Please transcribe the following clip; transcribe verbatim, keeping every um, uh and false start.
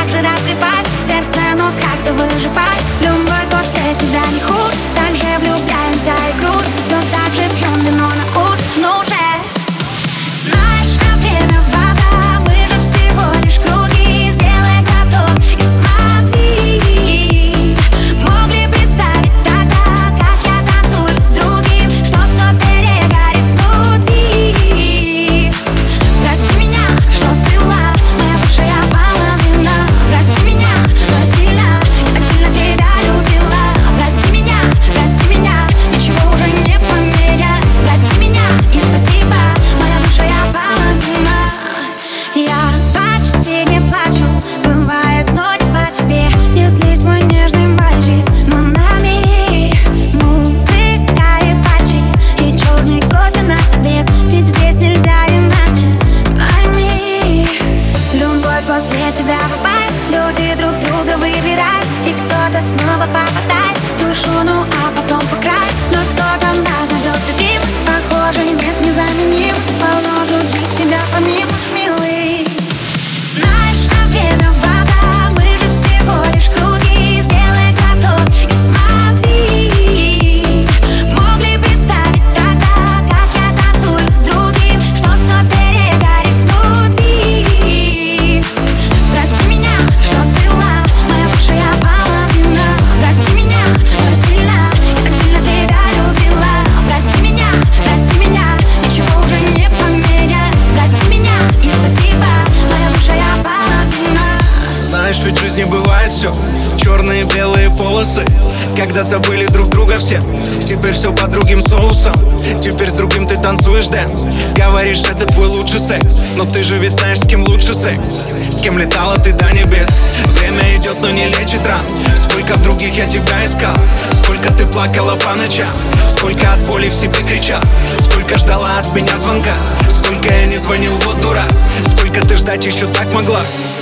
так же разбивает сердце, но как-то выживает. Любовь после тебя не худ, так же влюбляемся и крут. Все так же пьем вино на ут, но уже знаешь, а время вода, мы же всего лишь круги. Сделай глоток и смотри. Могли представить тогда, как я танцую с другим, что все перегорит внутри. Прости меня, что стыла моя бывшая половина. Прости меня, но я сильно, я так сильно тебя любила. Прости меня, прости меня, ничего уже не поменять. Прости меня и спасибо, моя бывшая половина. Я почти не плачу, бывает, но не по тебе. Не злись, мой нежный мальчик, но нами музыка и патчи, и черный кофе на обед, ведь здесь нельзя иначе. Пойми, любовь после тебя бывает, люди друг друга выбирают, и кто-то снова попадает в душу, ну а потом по краю. Но кто-то нас зовет любим, похоже, нет, незаменим. Полно других тебя помимо, милый. Знаешь, а время вода, мы же всего лишь круги. Сделай глоток и смотри. Могли представить тогда, как я танцую с другим, что все перегорит внутри. Прости меня, что стыла моя бывшая половина. Прости меня, но я сильно, я так сильно тебя любила. Прости меня, прости меня, ничего уже не поменять. Прости меня и спасибо, моя бывшая половина. Знаешь, ведь в жизни бывает все, черные, белые полосы. Когда-то были друг друга все, теперь все под другим соусом. Теперь с другим ты танцуешь дэнс, говоришь, это твой лучший секс. Но ты же ведь знаешь, с кем лучше секс, с кем летала ты до небес. Время идет, но не лечит ран. Сколько в других я тебя искал, сколько ты плакала по ночам, сколько от боли в себе кричал, сколько ждала от меня звонка, сколько я не звонил, вот дурак. Сколько ты ждать еще так могла.